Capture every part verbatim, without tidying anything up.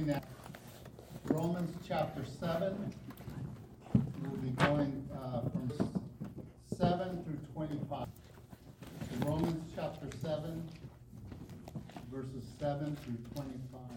looking at Romans chapter seven. We'll be going uh, from seven through twenty-five. So Romans chapter seven, verses seven through twenty-five.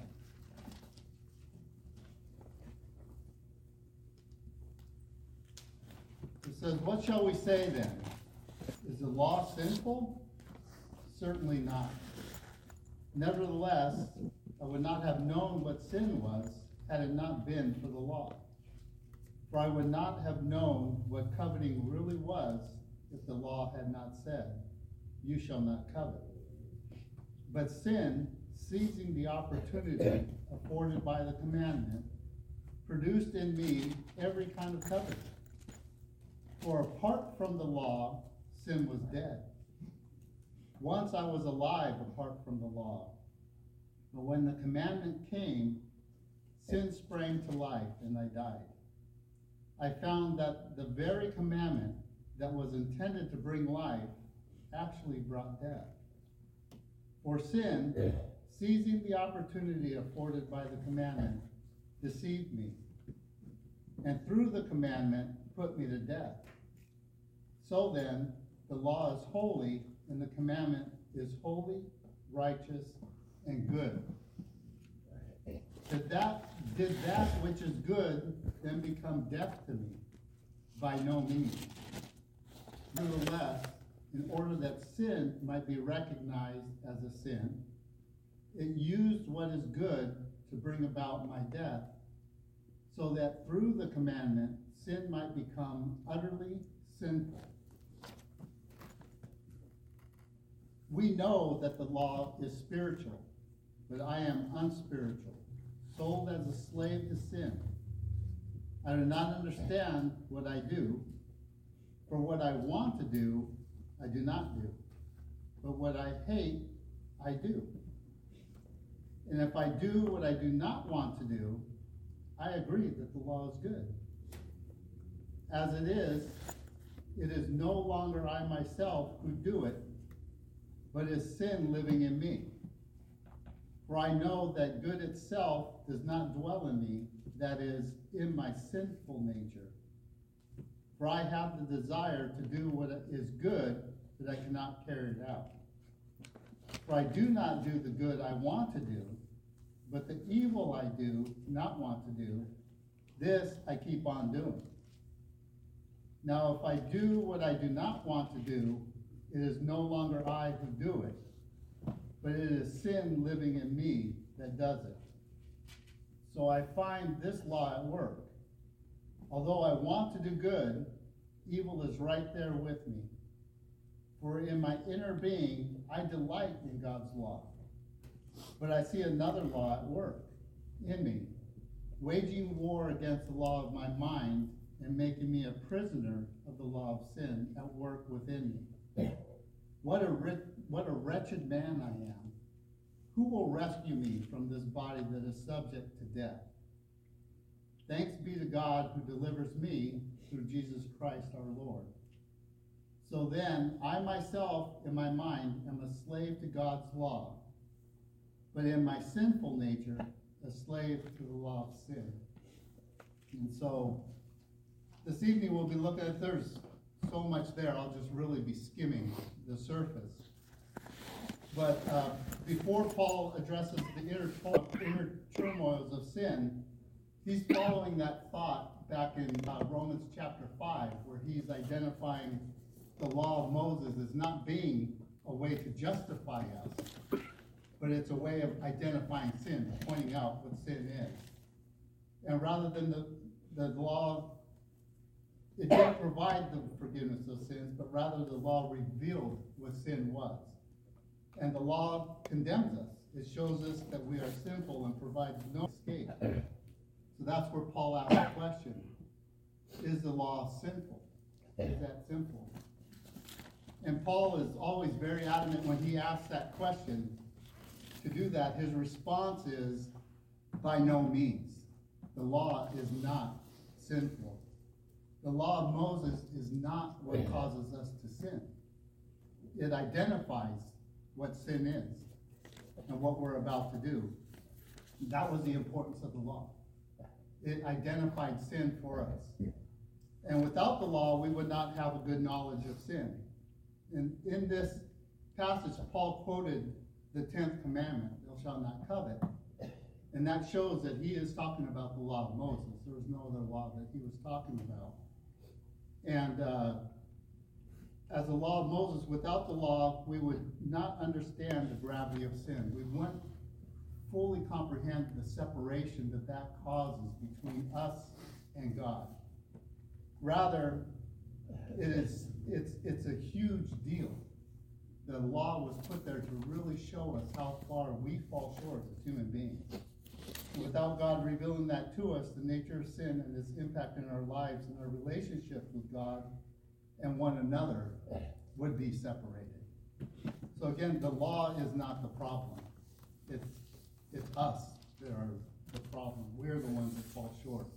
It says, "What shall we say then? Is the law sinful? Certainly not. Nevertheless, I would not have known what sin was had it not been for the law. For I would not have known what coveting really was if the law had not said, 'You shall not covet.' But sin, seizing the opportunity afforded by the commandment, produced in me every kind of coveting. For apart from the law, sin was dead. Once I was alive apart from the law. But when the commandment came, sin sprang to life and I died. I found that the very commandment that was intended to bring life actually brought death. For sin, seizing the opportunity afforded by the commandment, deceived me, and through the commandment put me to death. So then, the law is holy, and the commandment is holy, righteous, and good. Did that, did that which is good then become death to me? By no means. Nevertheless, in order that sin might be recognized as a sin, it used what is good to bring about my death, so that through the commandment, sin might become utterly sinful. We know that the law is spiritual, but I am unspiritual, sold as a slave to sin. I do not understand what I do, for what I want to do, I do not do. But what I hate, I do. And if I do what I do not want to do, I agree that the law is good. As it is, it is no longer I myself who do it, but is sin living in me. For I know that good itself does not dwell in me, that is, in my sinful nature. For I have the desire to do what is good, but I cannot carry it out. For I do not do the good I want to do, but the evil I do not want to do, this I keep on doing. Now if I do what I do not want to do, it is no longer I who do it, but it is sin living in me that does it. So I find this law at work. Although I want to do good, evil is right there with me. For in my inner being, I delight in God's law. But I see another law at work in me, waging war against the law of my mind and making me a prisoner of the law of sin at work within me. What a, what a wretched man I am. Who will rescue me from this body that is subject to death? Thanks be to God who delivers me through Jesus Christ our Lord. So then, I myself in my mind am a slave to God's law, but in my sinful nature, a slave to the law of sin. And so, this evening we'll be looking at, there's so much there, I'll just really be skimming the surface. But uh, before Paul addresses the inner, inner turmoils of sin, he's following that thought back in uh, Romans chapter five, where he's identifying the law of Moses as not being a way to justify us, but it's a way of identifying sin, pointing out what sin is. And rather than the, the law, it didn't provide the forgiveness of sins, but rather the law revealed what sin was. And the law condemns us. It shows us that we are sinful and provides no escape. So that's where Paul asks the question, is the law sinful? Is that sinful? And Paul is always very adamant when he asks that question. To do that, his response is, by no means. The law is not sinful. The law of Moses is not what causes us to sin. It identifies what sin is and what we're about to do. That was the importance of the law. It identified sin for us. And without the law, we would not have a good knowledge of sin. And in this passage, Paul quoted the tenth commandment, thou shalt not covet. And that shows that he is talking about the law of Moses. There was no other law that he was talking about. And uh, as the law of Moses, without the law, we would not understand the gravity of sin. We wouldn't fully comprehend the separation that that causes between us and God. Rather, it is it's it's a huge deal. The law was put there to really show us how far we fall short as human beings. Without God revealing that to us, the nature of sin and its impact in our lives and our relationships with God and one another would be separated. So again, the law is not the problem. It's it's us that are the problem. We're the ones that fall short.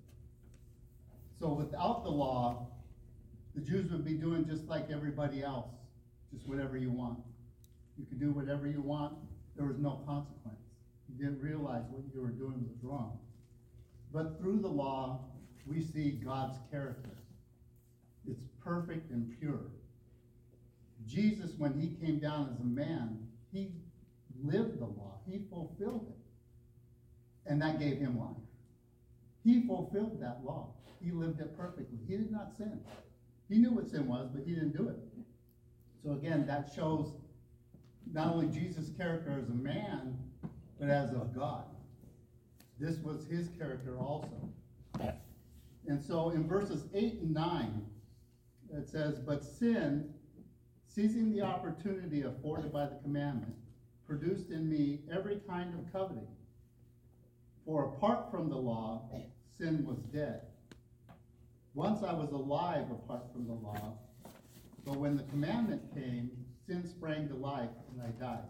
So without the law, the Jews would be doing just like everybody else, just whatever you want. You could do whatever you want. There was no consequence. You didn't realize what you were doing was wrong. But through the law, we see God's character. It's perfect and pure. Jesus, when he came down as a man, he lived the law. He fulfilled it. And that gave him life. He fulfilled that law. He lived it perfectly. He did not sin. He knew what sin was, but he didn't do it. So again, that shows not only Jesus' character as a man, but as of God. This was his character also. And so in verses eight and nine, it says, but sin, seizing the opportunity afforded by the commandment, produced in me every kind of coveting. For apart from the law, sin was dead. Once I was alive apart from the law, but when the commandment came, sin sprang to life and I died.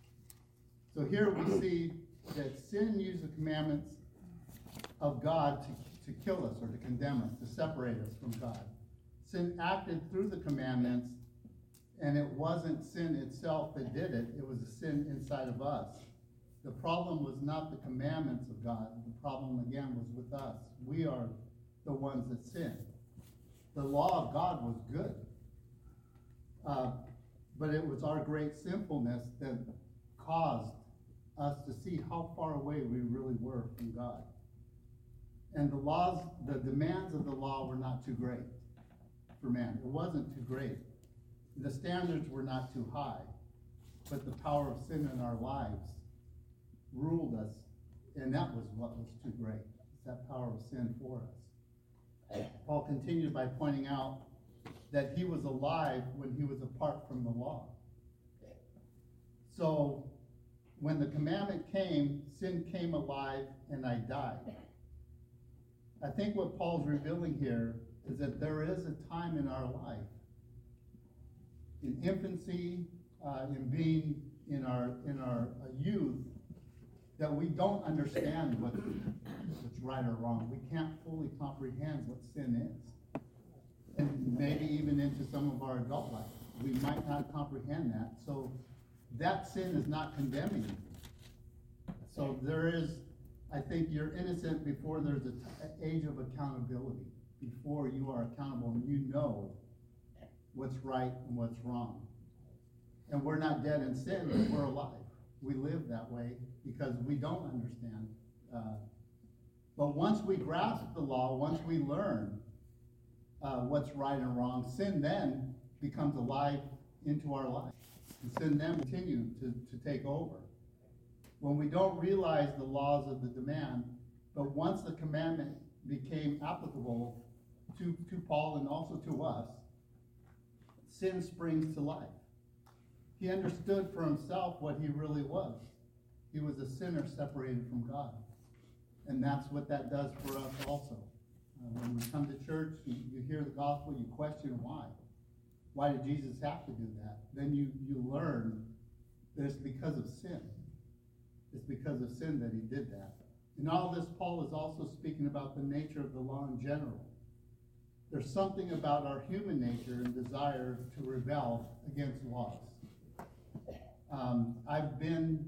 So here we see that sin used the commandments of God to, to kill us or to condemn us, to separate us from God. Sin acted through the commandments, and it wasn't sin itself that did it, it was a sin inside of us. The problem was not the commandments of God. The problem, again, was with us. We are the ones that sin. The law of God was good. Uh, but it was our great sinfulness that caused us to see how far away we really were from God. And the laws, the demands of the law were not too great for man. It wasn't too great. The standards were not too high. But the power of sin in our lives ruled us, and that was what was too great. It's that power of sin for us. Paul continued by pointing out that he was alive when he was apart from the law. So when the commandment came, sin came alive and I died. I think what Paul's revealing here is that there is a time in our life, in infancy, uh, in being in our in our uh, youth, that we don't understand what, what's right or wrong. We can't fully comprehend what sin is. And maybe even into some of our adult life, we might not comprehend that. So that sin is not condemning you. So there is, I think you're innocent before there's an age of accountability, before you are accountable and you know what's right and what's wrong. And we're not dead in sin, but we're alive. We live that way because we don't understand. Uh, but once we grasp the law, once we learn uh, what's right and wrong, sin then becomes alive into our life. And sin then continue to, to take over. When we don't realize the laws of the demand, but once the commandment became applicable to, to Paul and also to us, sin springs to life. He understood for himself what he really was. He was a sinner separated from God. And that's what that does for us also. Uh, when we come to church, you, you hear the gospel, you question why. Why did Jesus have to do that? Then you, you learn that it's because of sin. It's because of sin that he did that. In all this, Paul is also speaking about the nature of the law in general. There's something about our human nature and desire to rebel against laws. Um, I've been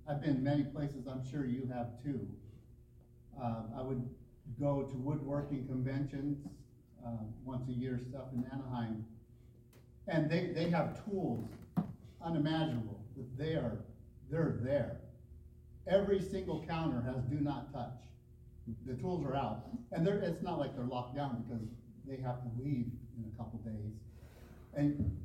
I've been many places, I'm sure you have too. Uh, I would go to woodworking conventions, uh, once a year stuff in Anaheim. And they, they have tools unimaginable, but they are, they're there. Every single counter has do not touch. The tools are out. And they're, it's not like they're locked down because they have to leave in a couple days. And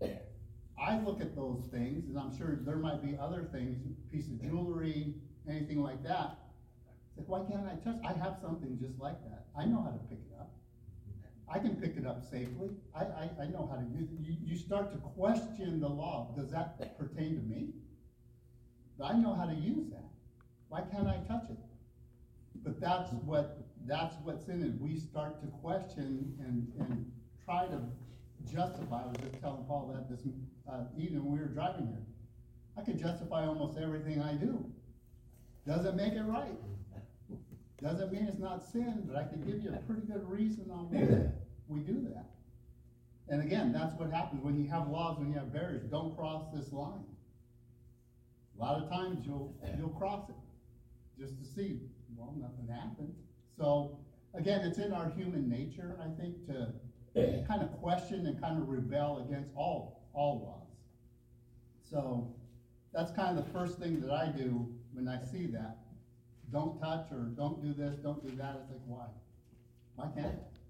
I look at those things, and I'm sure there might be other things, piece of jewelry, anything like that. It's like, why can't I touch? I have something just like that. I know how to pick it up. I can pick it up safely. I, I, I know how to use it. You, you start to question the law. Does that pertain to me? I know how to use that. Why can't I touch it? But that's what that's what's in it. We start to question and, and try to justify. I was just telling Paul that this uh, evening when we were driving here. I could justify almost everything I do. Doesn't make it right. Doesn't mean it's not sin, but I could give you a pretty good reason on why we do that. And again, that's what happens when you have laws, when you have barriers. Don't cross this line. A lot of times you'll you'll cross it just to see, well, nothing happened. So again, it's in our human nature, I think, to kind of question and kind of rebel against all all laws. So that's kind of the first thing that I do when I see that. Don't touch, or don't do this, don't do that. It's like, why? Why can't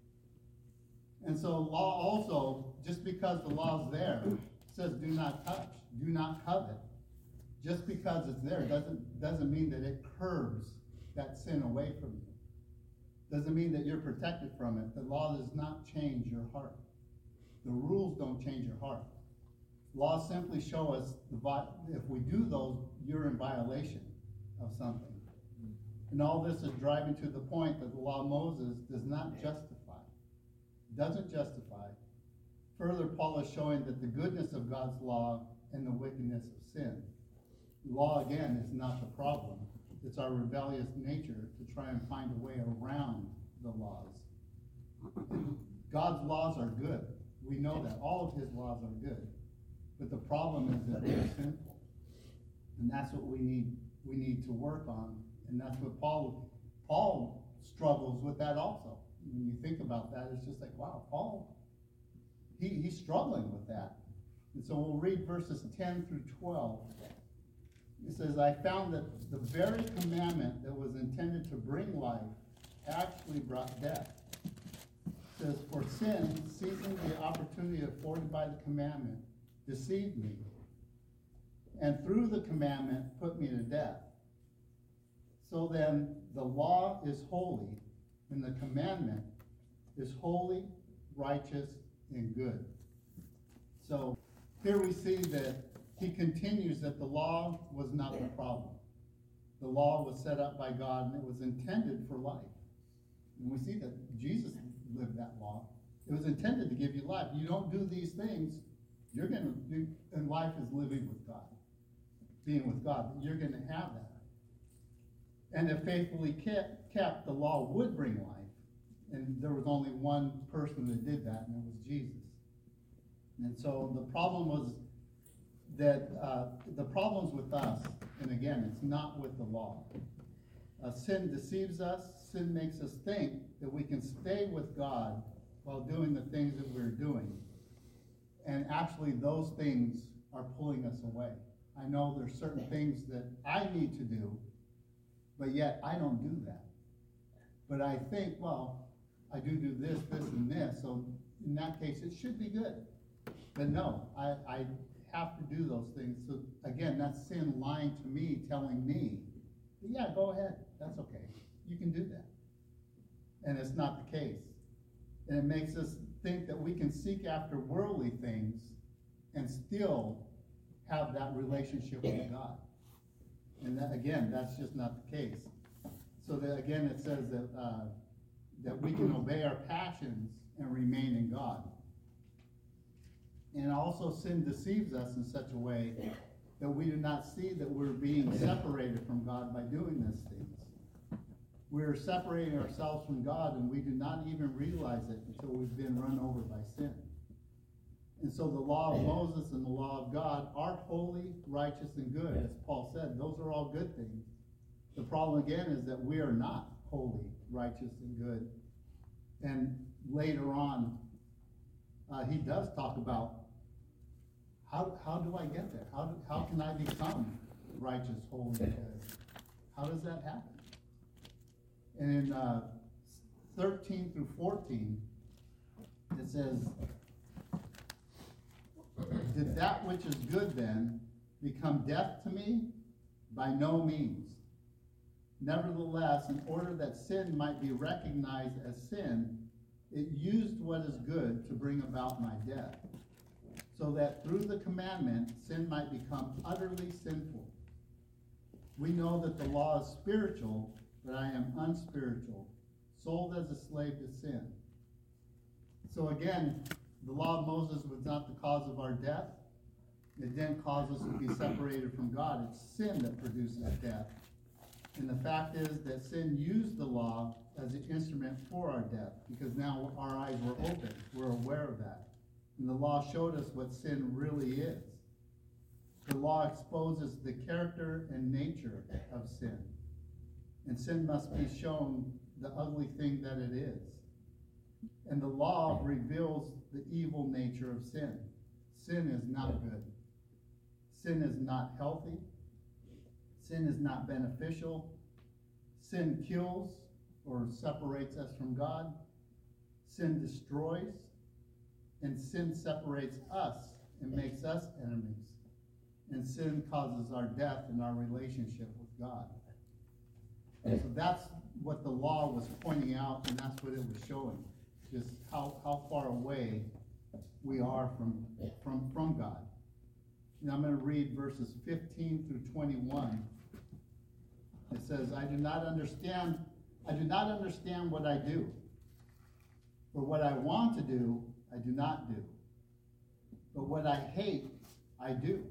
I? And so law also, just because the law's there, says do not touch, do not covet. Just because it's there doesn't doesn't mean that it curbs that sin away from you. Doesn't mean that you're protected from it. The law does not change your heart. The rules don't change your heart. Laws simply show us the if we do those, you're in violation of something. And all this is driving to the point that the law of Moses does not justify. Doesn't justify. Further, Paul is showing that the goodness of God's law and the wickedness of sin. Law, again, is not the problem. It's our rebellious nature to try and find a way around the laws. God's laws are good. We know that. All of his laws are good. But the problem is that they're sinful. And that's what we need, we need to work on. And that's what Paul, Paul struggles with that also. When you think about that, it's just like, wow, Paul, he, he's struggling with that. And so we'll read verses ten through twelve. It says, I found that the very commandment that was intended to bring life actually brought death. It says, for sin, seizing the opportunity afforded by the commandment, deceived me, and through the commandment put me to death. So then the law is holy, and the commandment is holy, righteous, and good. So here we see that he continues that the law was not the problem. The law was set up by God, and it was intended for life. And we see that Jesus lived that law. It was intended to give you life. You don't do these things, you're going to do, and life is living with God, being with God. You're going to have that. And if faithfully kept, kept, the law would bring life. And there was only one person that did that, and it was Jesus. And so the problem was that uh, the problem's with us, and again, it's not with the law. Uh, sin deceives us. Sin makes us think that we can stay with God while doing the things that we're doing. And actually, those things are pulling us away. I know there's certain things that I need to do, but yet I don't do that. But I think, well, I do do this, this, and this, so in that case, it should be good. But no, I, I have to do those things. So again, that's sin lying to me, telling me, yeah, go ahead, that's okay. You can do that. And it's not the case. And it makes us think that we can seek after worldly things and still have that relationship with God. And that, again, that's just not the case. So that again, it says that uh, that we can obey our passions and remain in God. And also, sin deceives us in such a way that we do not see that we're being separated from God by doing these things. We're separating ourselves from God, and we do not even realize it until we've been run over by sin. And so the law of Moses and the law of God are holy, righteous, and good. As Paul said, those are all good things. The problem again is that we are not holy, righteous, and good. And later on, uh, he does talk about how, how do I get there? How, do, how can I become righteous, holy, and good? How does that happen? And in uh, thirteen through fourteen, it says, did that which is good then become death to me? By no means. Nevertheless, in order that sin might be recognized as sin, it used what is good to bring about my death, so that through the commandment, sin might become utterly sinful. We know that the law is spiritual, but I am unspiritual, sold as a slave to sin. So again, the law of Moses was not the cause of our death. It didn't cause us to be separated from God. It's sin that produces death. And the fact is that sin used the law as an instrument for our death, because now our eyes were open. We're aware of that. And the law showed us what sin really is. The law exposes the character and nature of sin. And sin must be shown the ugly thing that it is. And the law reveals the evil nature of sin. Sin is not good. Sin is not healthy. Sin is not beneficial. Sin kills or separates us from God. Sin destroys. And sin separates us and makes us enemies. And sin causes our death in our relationship with God. And so that's what the law was pointing out, and that's what it was showing. Just how, how far away we are from, from, from God. And I'm going to read verses fifteen through twenty-one. It says, I do not understand, I do not understand what I do. For what I want to do, I do not do. But what I hate, I do.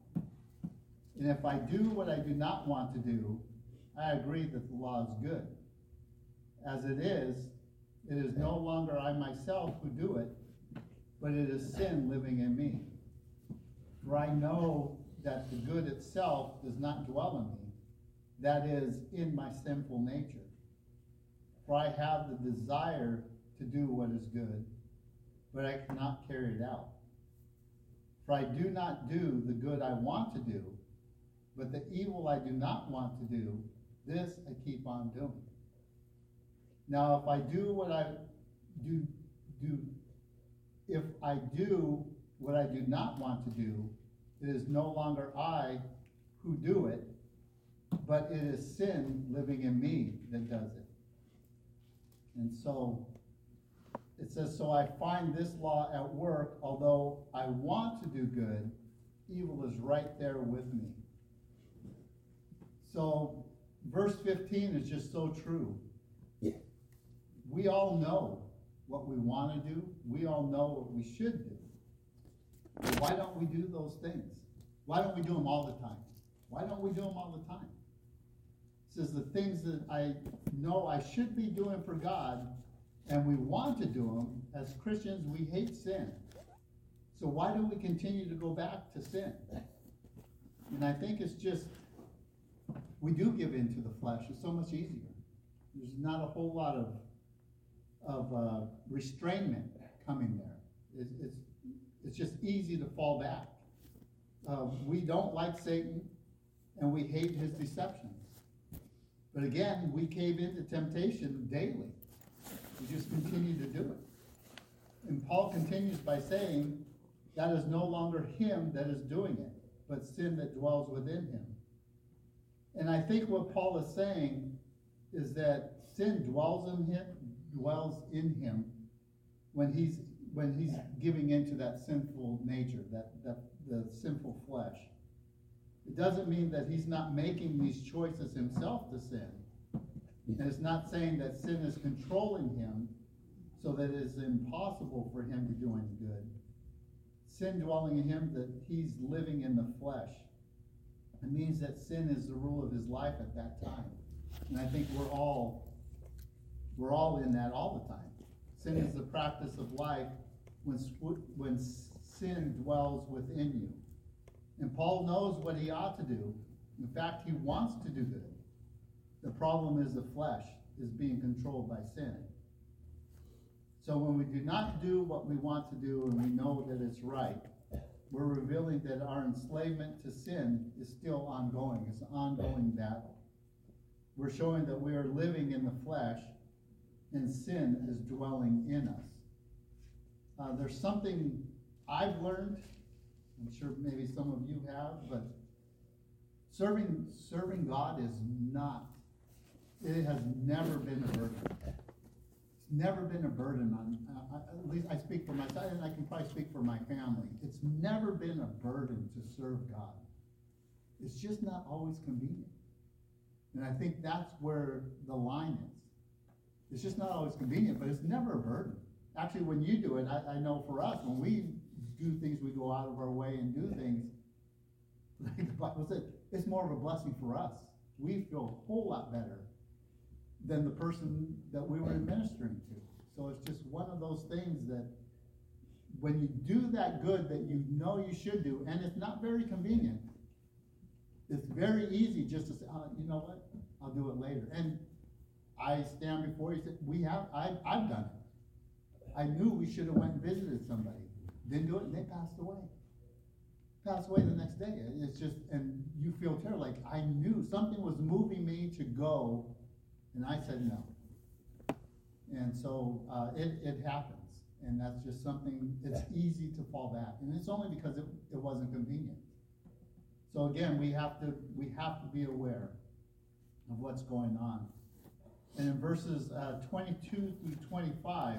And if I do what I do not want to do, I agree that the law is good. As it is, it is no longer I myself who do it, but it is sin living in me. For I know that the good itself does not dwell in me, that is, in my sinful nature. For I have the desire to do what is good, but I cannot carry it out. For I do not do the good I want to do, but the evil I do not want to do, this I keep on doing. Now, if I do what I do, do, if I do what I do not want to do, it is no longer I who do it, but it is sin living in me that does it. And so it says, so I find this law at work, although I want to do good, evil is right there with me. So verse fifteen is just so true. Yeah. We all know what we want to do. We all know what we should do. But why don't we do those things? Why don't we do them all the time? Why don't we do them all the time? It says the things that I know I should be doing for God, and we want to do them, as Christians, we hate sin. So why do we continue to go back to sin? And I think it's just, we do give in to the flesh. It's so much easier. There's not a whole lot of of uh, restrainment coming there. It's, it's, it's just easy to fall back. Uh, we don't like Satan, and we hate his deceptions. But again, we cave into temptation daily. We just continue to do it. And Paul continues by saying, that is no longer him that is doing it, but sin that dwells within him. And I think what Paul is saying is that sin dwells in him, dwells in him when he's when he's giving into that sinful nature, that, that the sinful flesh. It doesn't mean that he's not making these choices himself to sin. And it's not saying that sin is controlling him so that it is impossible for him to do any good. Sin dwelling in him, that he's living in the flesh. It means that sin is the rule of his life at that time. And I think we're all we're all in that all the time. Sin is the practice of life when when sin dwells within you. And Paul knows what he ought to do. In fact, he wants to do good. The problem is the flesh is being controlled by sin. So when we do not do what we want to do and we know that it's right, we're revealing that our enslavement to sin is still ongoing. It's an ongoing battle. We're showing that we are living in the flesh and sin is dwelling in us. Uh, there's something I've learned, I'm sure maybe some of you have, but serving serving God is not, it has never been a burden. It's never been a burden on, uh, at least I speak for myself, and I can probably speak for my family. It's never been a burden to serve God. It's just not always convenient. And I think that's where the line is. It's just not always convenient, but it's never a burden. Actually, when you do it, I, I know for us, when we do things, we go out of our way and do things, like the Bible said, it's more of a blessing for us. We feel a whole lot better than the person that we were administering to. So it's just one of those things that when you do that good that you know you should do, and it's not very convenient, it's very easy just to say, oh, you know what, I'll do it later. And I stand before you and say, we have, I, I've done it. I knew we should have went and visited somebody. Didn't do it, and they passed away. Passed away the next day. It's just, and you feel terrible. Like I knew something was moving me to go, and I said no. And so uh, it, it happens. And that's just something, it's easy to fall back. And it's only because it, it wasn't convenient. So again, we have to we have to be aware of what's going on. And in verses uh, twenty-two through twenty-five,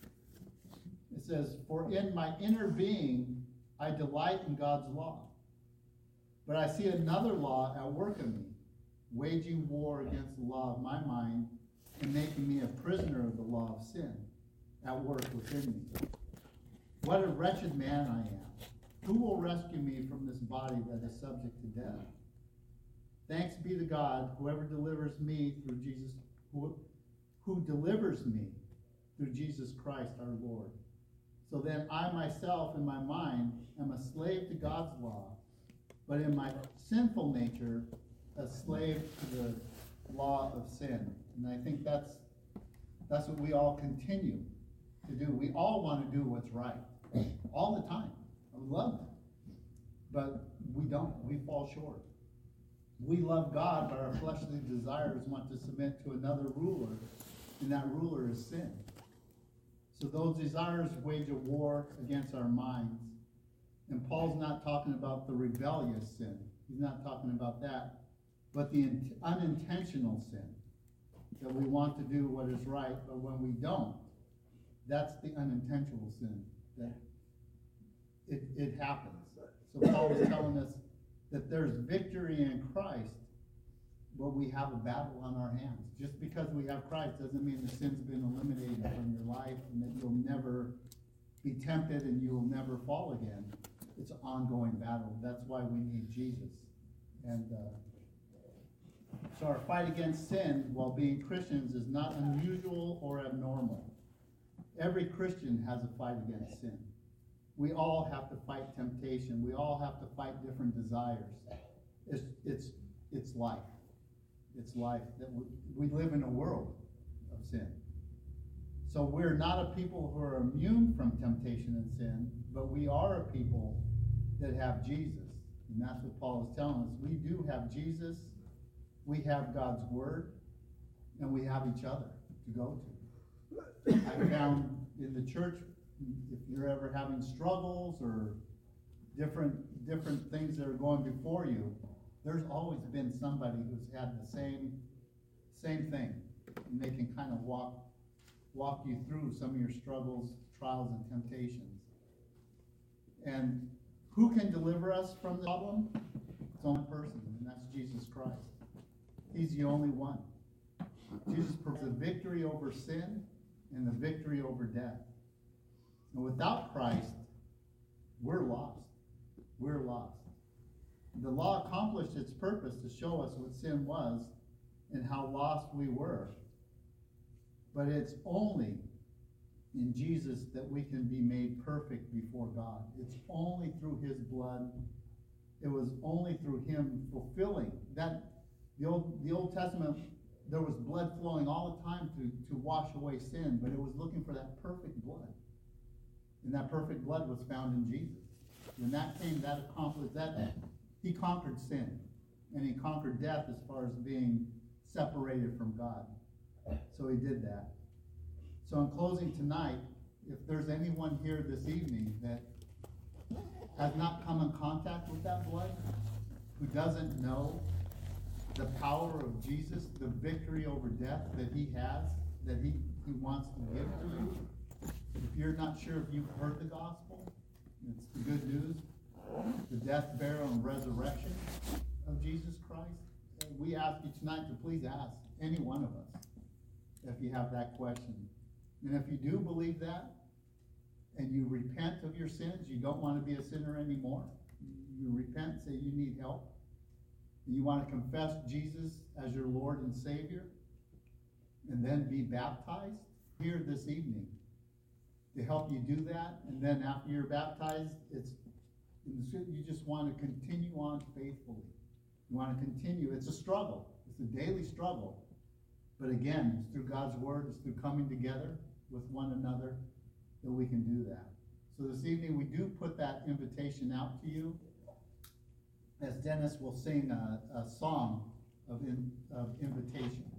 it says, "For in my inner being I delight in God's law. But I see another law at work in me, waging war against the law of my mind and making me a prisoner of the law of sin at work within me. What a wretched man I am. Who will rescue me from this body that is subject to death? Thanks be to God, whoever delivers me through Jesus, who, who delivers me through Jesus Christ our Lord. So then I myself in my mind am a slave to God's law, but in my sinful nature, a slave to the law of sin." And I think that's that's what we all continue to do. We all want to do what's right all the time. I love that. But we don't. We fall short. We love God, but our fleshly desires want to submit to another ruler, and that ruler is sin. So those desires wage a war against our minds. And Paul's not talking about the rebellious sin. He's not talking about that. But the in- unintentional sin, that we want to do what is right, but when we don't, that's the unintentional sin. That it, it happens. So Paul is telling us that there's victory in Christ, but we have a battle on our hands. Just because we have Christ doesn't mean the sin's been eliminated from your life and that you'll never be tempted and you will never fall again. It's an ongoing battle. That's why we need Jesus. And uh, so our fight against sin while being Christians is not unusual or abnormal. Every Christian has a fight against sin. We all have to fight temptation. We all have to fight different desires. It's it's it's life. It's life that we, we live in a world of sin. So we're not a people who are immune from temptation and sin, but we are a people that have Jesus. And that's what Paul is telling us. We do have Jesus, we have God's word, and we have each other to go to. I found in the church, if you're ever having struggles or different different things that are going before you, there's always been somebody who's had the same same thing. And they can kind of walk walk you through some of your struggles, trials, and temptations. And who can deliver us from the problem? It's only person, and that's Jesus Christ. He's the only one. Jesus provides the victory over sin and the victory over death. And without Christ, we're lost. We're lost. The law accomplished its purpose to show us what sin was and how lost we were. But it's only in Jesus that we can be made perfect before God. It's only through his blood. It was only through him fulfilling that. The Old, the Old Testament, there was blood flowing all the time to, to wash away sin, but it was looking for that perfect blood. And that perfect blood was found in Jesus. When that came, that accomplished that. He conquered sin. And he conquered death as far as being separated from God. So he did that. So in closing tonight, if there's anyone here this evening that has not come in contact with that blood, who doesn't know the power of Jesus, the victory over death that he has, that he, he wants to give to you. If you're not sure if you've heard the gospel, it's the good news, the death, burial, and resurrection of Jesus Christ. We ask you tonight to please ask any one of us if you have that question. And if you do believe that, and you repent of your sins, you don't want to be a sinner anymore, you repent, say you need help, and you want to confess Jesus as your Lord and Savior, and then be baptized here this evening to help you do that. And then after you're baptized, it's you just want to continue on faithfully. You want to continue. It's a struggle. It's a daily struggle. But again, it's through God's word, it's through coming together with one another that we can do that. So this evening we do put that invitation out to you, as Dennis will sing a, a song of, in, of invitation.